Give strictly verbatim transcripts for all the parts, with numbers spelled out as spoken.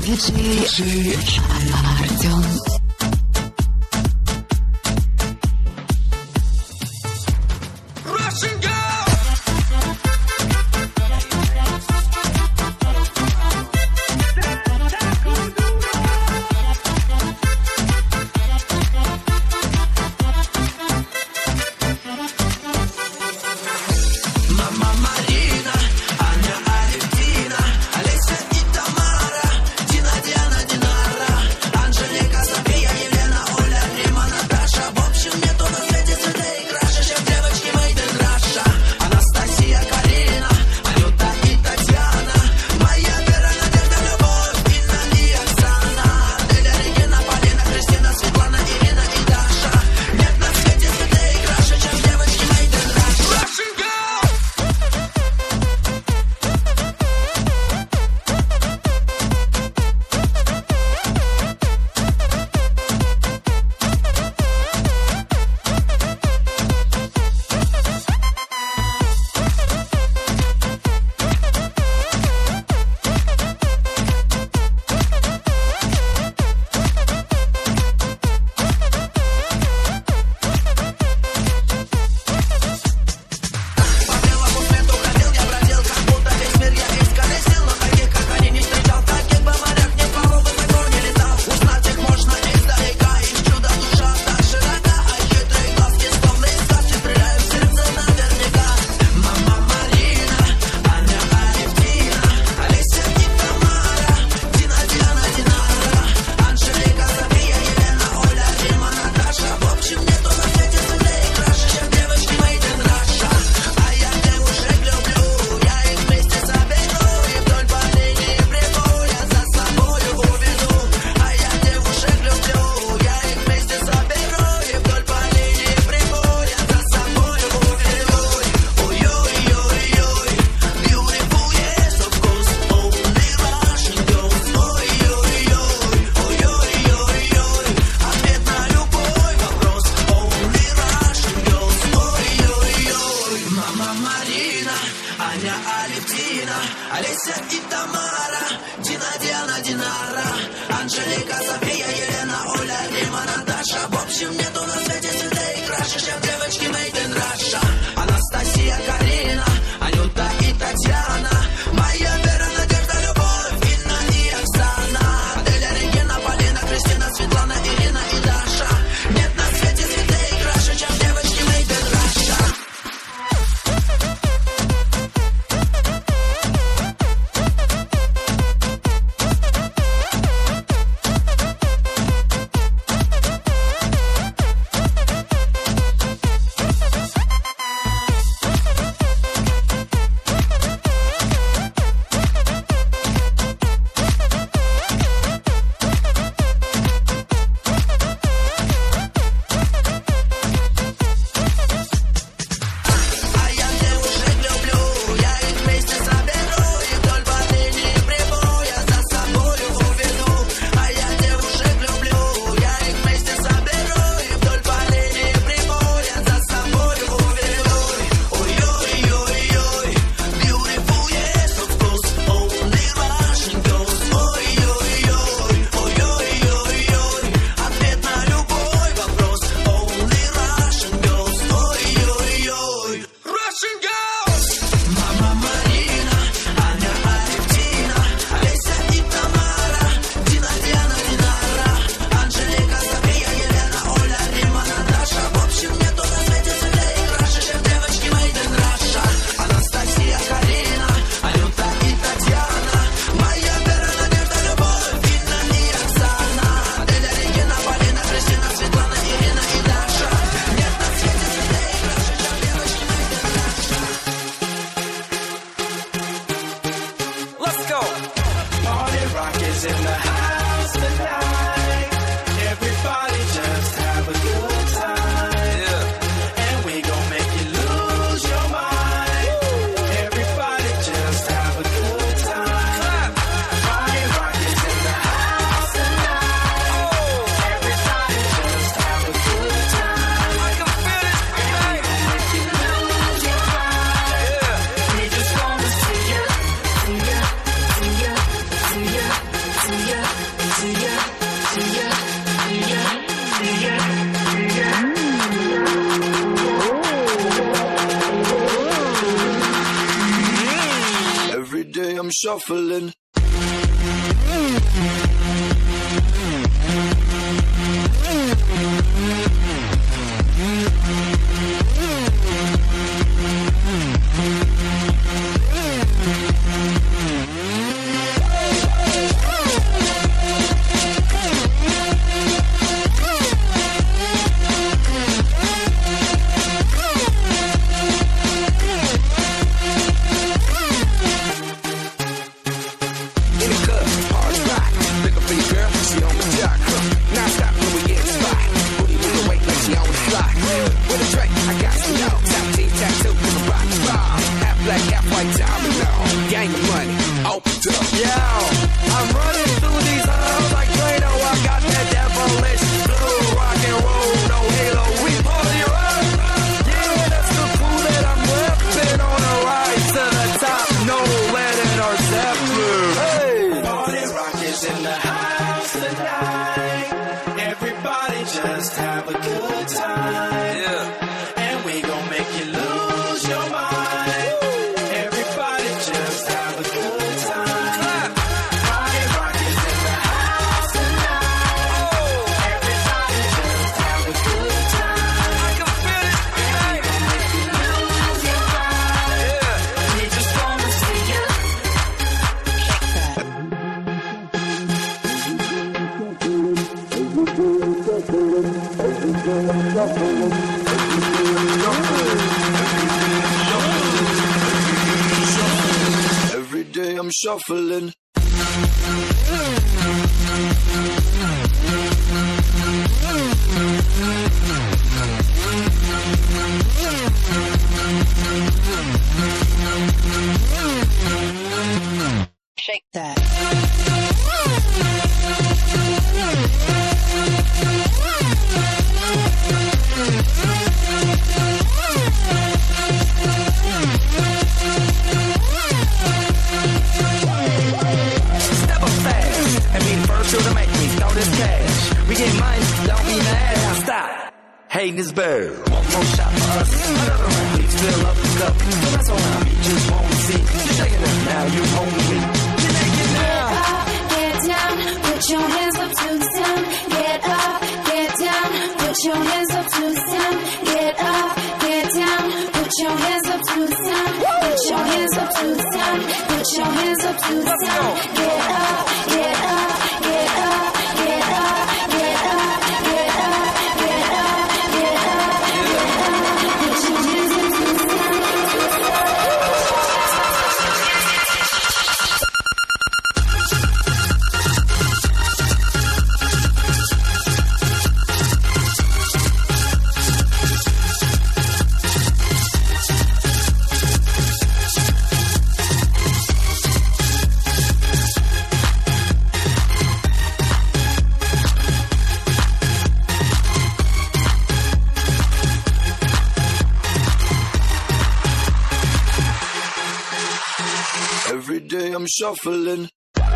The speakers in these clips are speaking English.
диджей Артем. shuffling. Every day I'm shuffling. Shake that. Hating is bird. One more shot for us. Another round. Please fill up the cup. The rest around me just won't see. You're shaking it now. You're holding me. You're naked now. Get up, get down. Put your hands up to the sun. Get up, get down. Put your hands up to the sun. Get up, get down. Put your hands up to the sun. Put your hands up to the sun. Put your hands up to the sun. Get up, get up, get up, get up, get up, get up, get up. Every day I'm shuffling.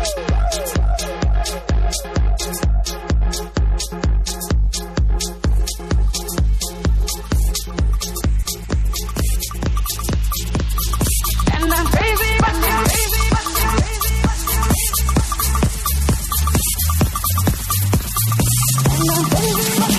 And I'm crazy, but I'm crazy, but I'm crazy, but I'm crazy, but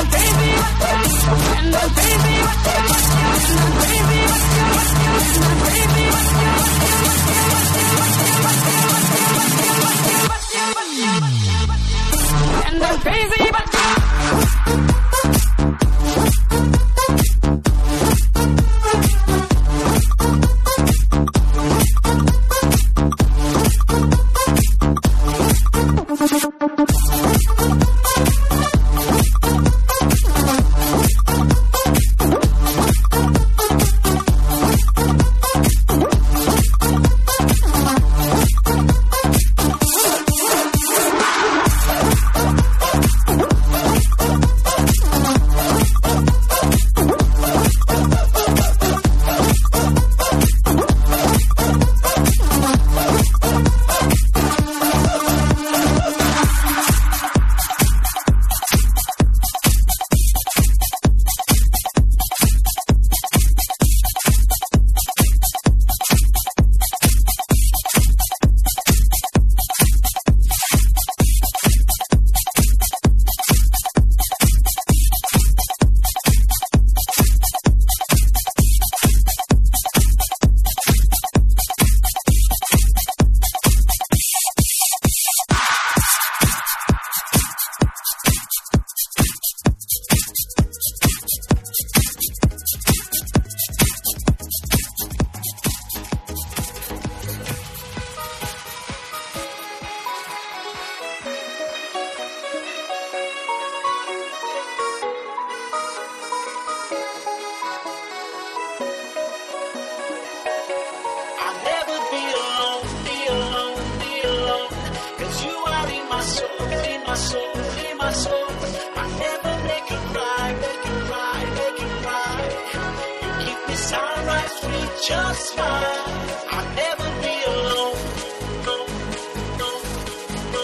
Just fine. I'll never be alone. No, no, no,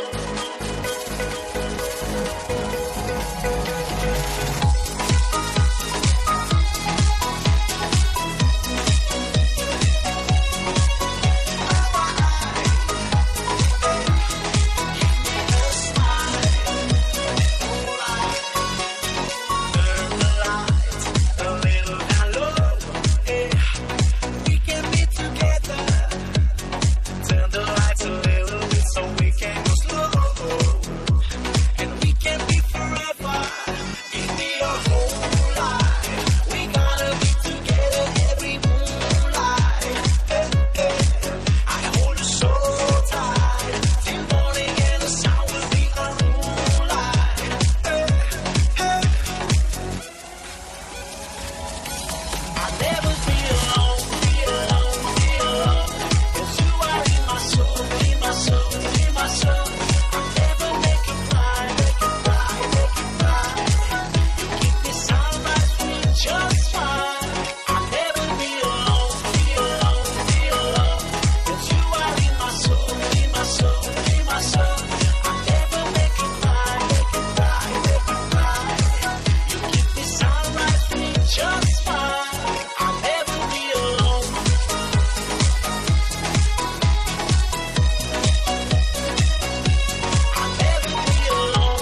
Turn the lights a little down low. We can be together. Turn the lights a little bit so we can go slow. And we can be forever. Give me your whole life. We gotta be together every moonlight. Hey, hey. I hold you so tight till morning and the sun will be our moonlight. Hey, hey. I'll never be alone, be alone, be alone. 'Cause you are in my soul, in my soul, in my soul. I'll never make you cry, make you cry, make you cry. You keep me sunrise free just fine. I'll never be alone, be alone, be alone. 'Cause you are in my soul, in my soul, in my soul. I'll never make you cry, make you cry, make you cry. You keep me sunrise free just fine. I'll never be alone. I'll never be alone.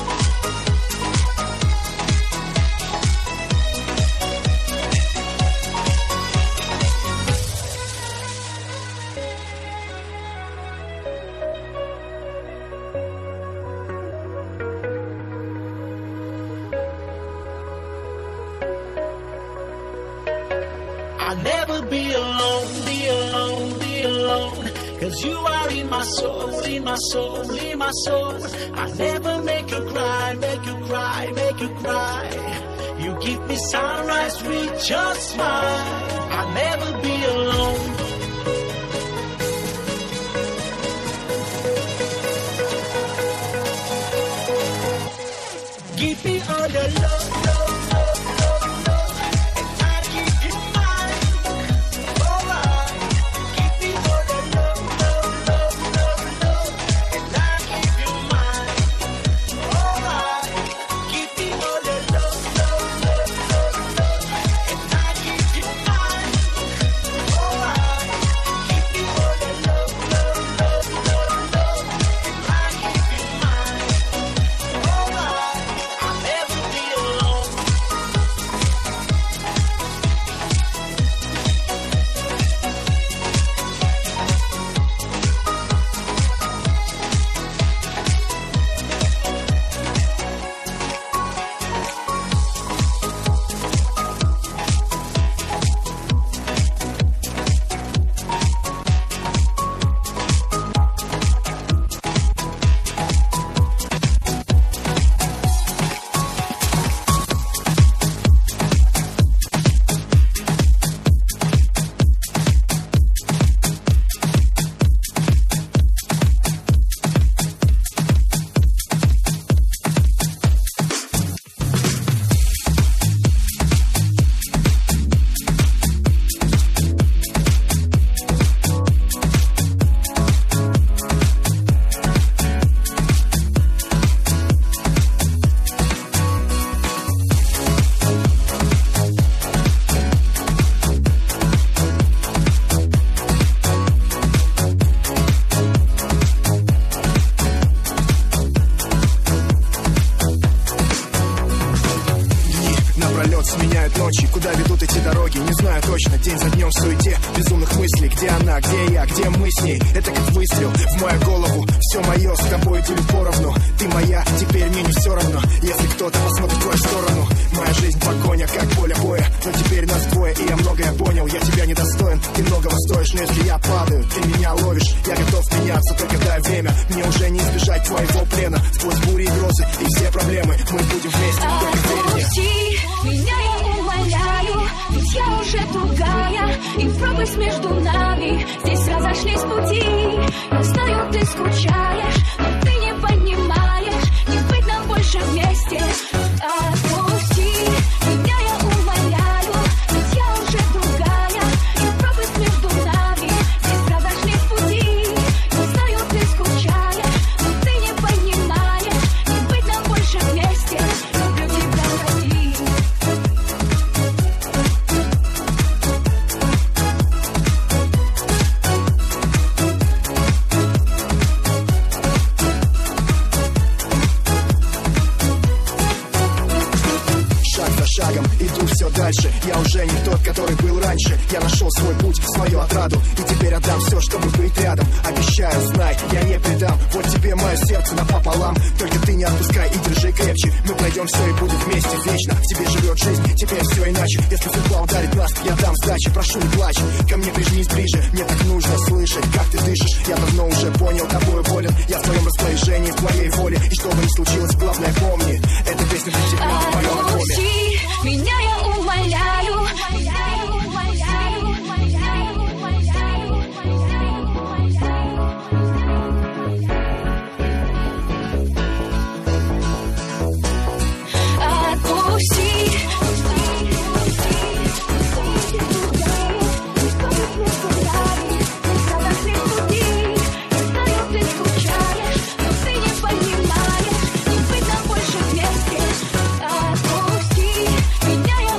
I'll never be alone, be alone, be alone. 'Cause you are in my soul, in my soul, in my soul. I'll never make you cry, make you cry, make you cry. You keep me sunrise free just fine. I'll never be alone. Give me all the love, love, love, love, love. And I'll keep you mine. Alright. Give me all the love, love, love, love, love. And I'll keep you mine. Alright. Give me all the love, love, love, love, love. And I'll keep you mine. суете безумных мыслей. Где она, где я, где мы с ней? Это как выстрел в мою голову. Все мое с тобой делю поровну. Ты моя, теперь мне не все равно, если кто-то посмотрит в твою сторону. Моя жизнь погоня, как поле боя, но теперь нас двое, и я многое понял. Я тебя недостоин, ты многого стоишь, но если я падаю, ты меня ловишь. Я готов меняться, только дай время. Мне уже не избежать твоего плена. Сквозь бури и грозы и все проблемы мы будем вместе, только верь мне. Отпусти меня, я умоляю, ведь я уже другая, и пропасть между нами, здесь разошлись пути. Я знаю, ты скучаешь, но ты не понимаешь, не быть нам больше вместе. Отпусти меня, я умоляю, ведь я уже другая, и пропасть между нами, здесь разошлись пути. Я знаю, ты скучаешь, но ты не понимаешь, не быть нам больше вместе. Люблю тебя, прости. Шаг за шагом иду все дальше. Я уже не тот, который был раньше. Я нашел свой путь, свою отраду, и теперь отдам все, чтобы быть рядом. Обещаю, знай, я не предам. Вот тебе мое сердце напополам. Только ты не отпускай и держи крепче. Мы пройдем все и будем вместе вечно. В тебе живет жизнь, теперь все иначе. Если судьба ударит нас, я дам сдачи. Прошу, не плачь, ко мне прижмись ближе. Мне так нужно слышать, как ты дышишь. Я давно уже понял, тобою болен. Я в твоем распоряжении, в твоей воле. И что бы ни случилось, главное помни, эта песня для тебя в моем альбоме. Отпусти меня, я умоляю. Отпусти. Ты скучаешь, но ты не понимаешь, не быть нам больше вместе. Отпусти меня, я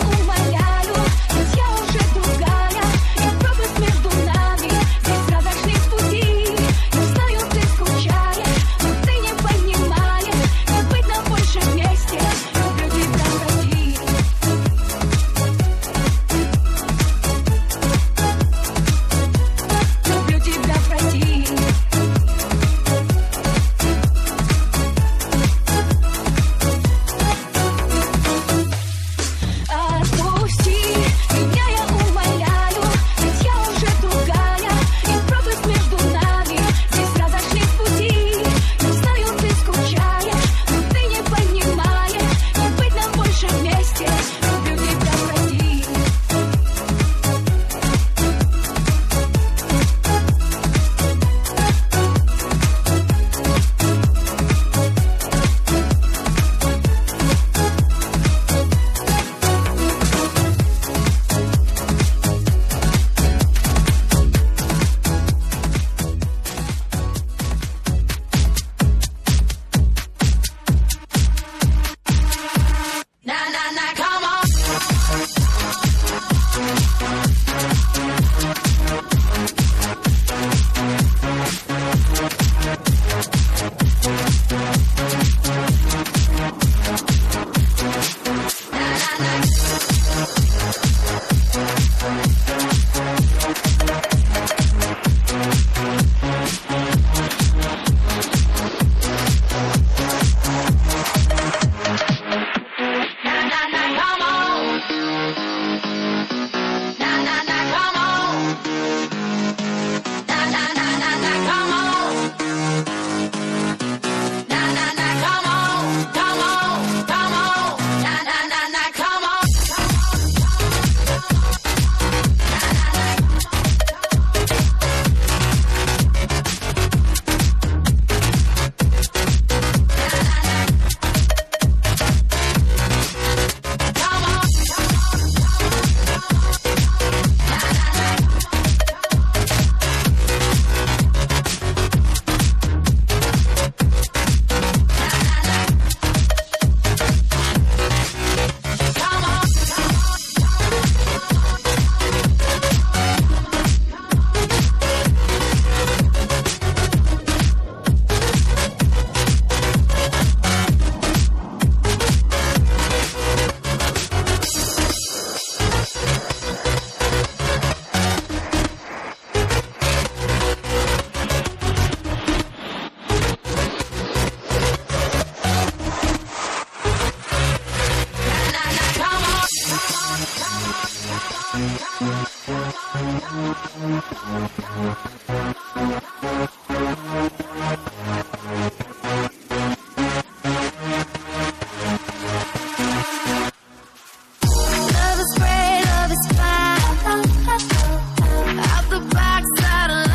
Love is great, love is fine. Out the box, out of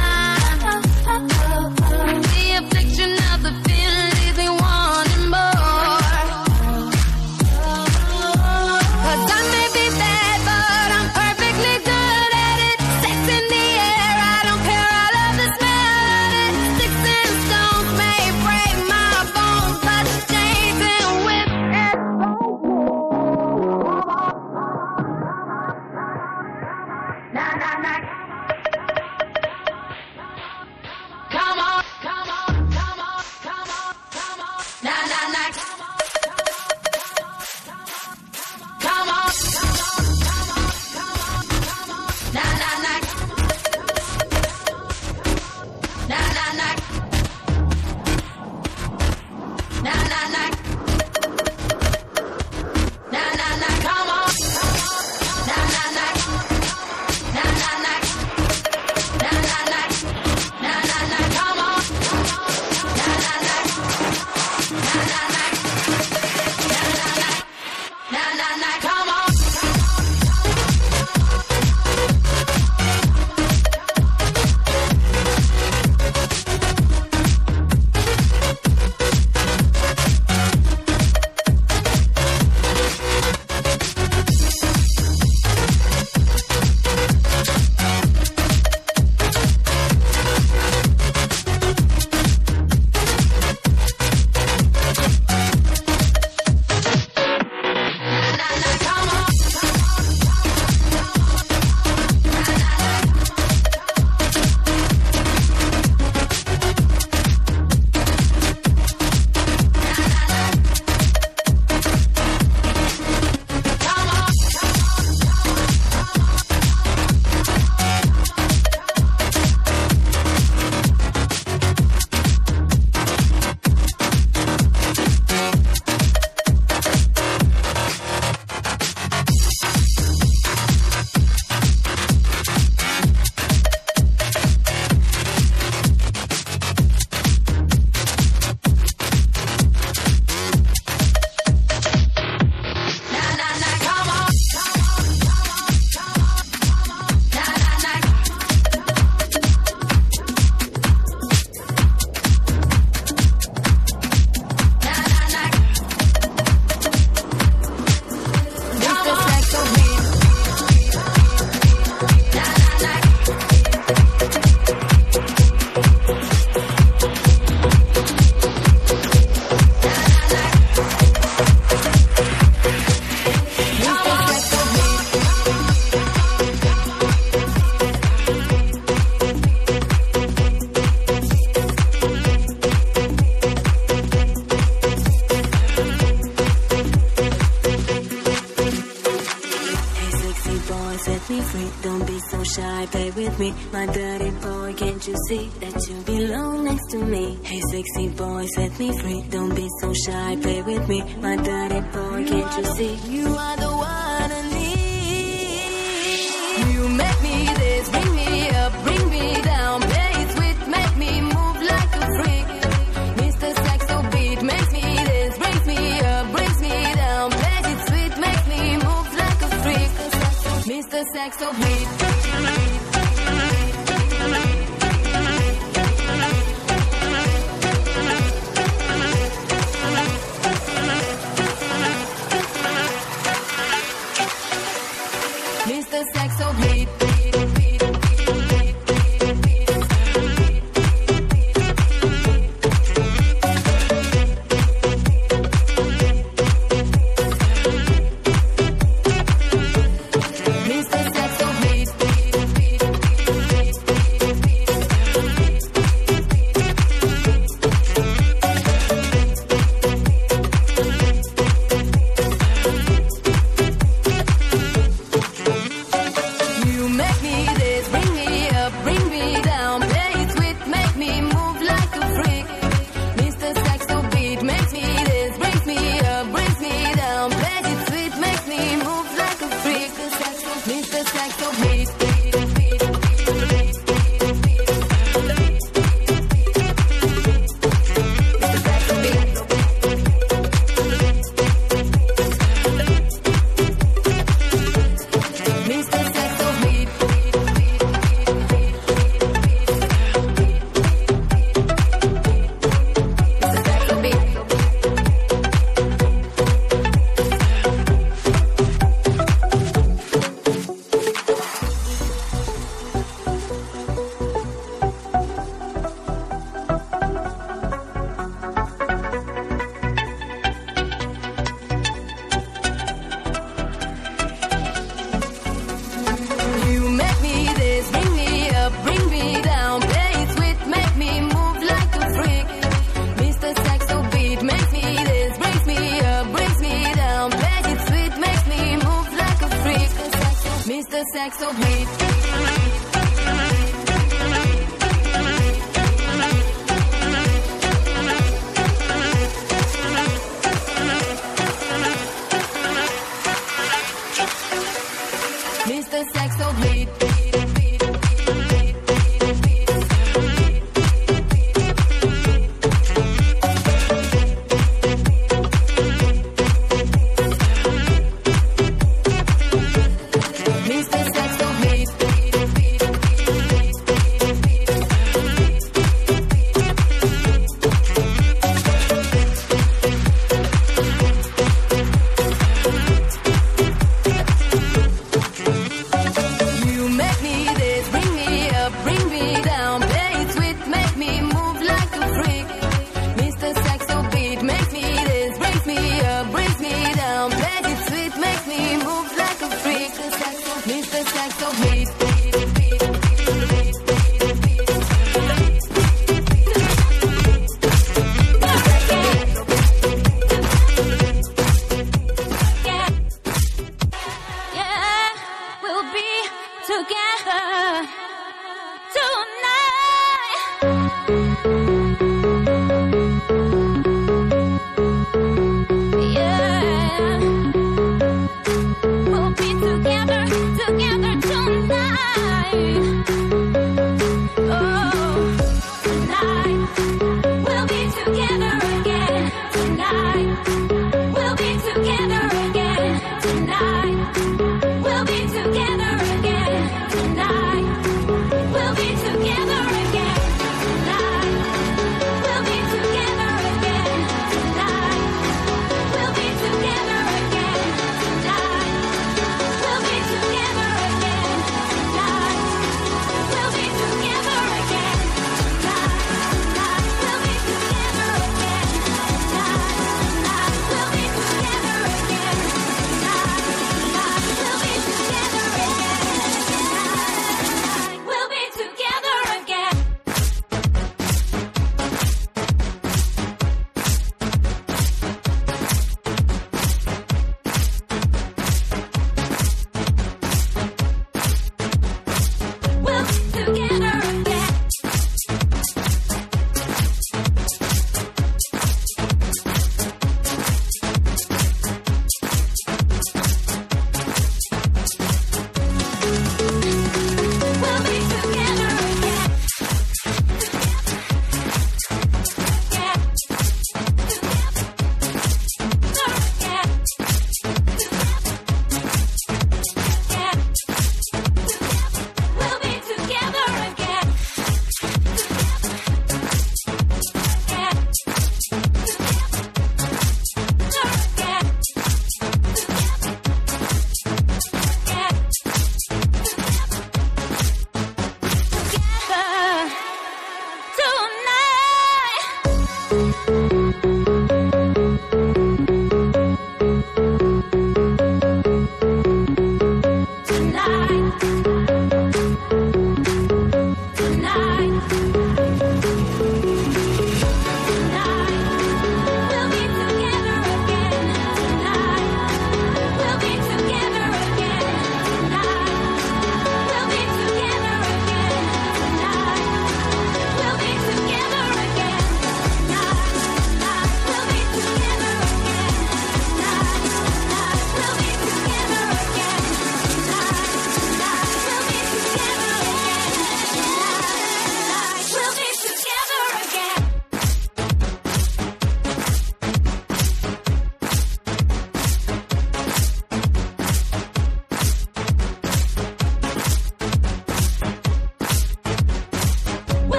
line. The affliction of the feeling leaves me wanting more. 'Cause I may be bad, but I'm perfectly good at it. Sex in the air, I don't care, I love the smell of it. Sticks and stones may break my bones, but chains and whips and Nah, nah, nah. Come on, come on, come on, come on, come on. Nah, nah, nah. Come on, come on, come on, come on, come on. Nah, nah, nah. Nah, nah, nah. Nah, nah, nah. Nah, nah, nah. Come on. Nah, nah, nah. Nah, nah, nah. Nah, nah, nah. Nah, nah, nah. Come on. Nah, nah, nah. Nah, nah, nah. Nah, nah, nah. Nah, nah, nah. Come on. Set me free, don't be so shy, play with me. My dirty boy, can't you see that you belong next to me? Hey sexy boy, set me free, don't be so shy, play with me. My dirty boy, can't you see? You are the one I need. You make me this, bring me up, bring me down. Play it sweet, make me move like a freak. Mister Saxo beat makes me this, brings me up, brings me down. Play it sweet, makes me move like a freak. Mister Saxo beat. Mister Saxo beat. Mister Saxo beat. Sex of hate. Mister Sex of hate. Together tonight.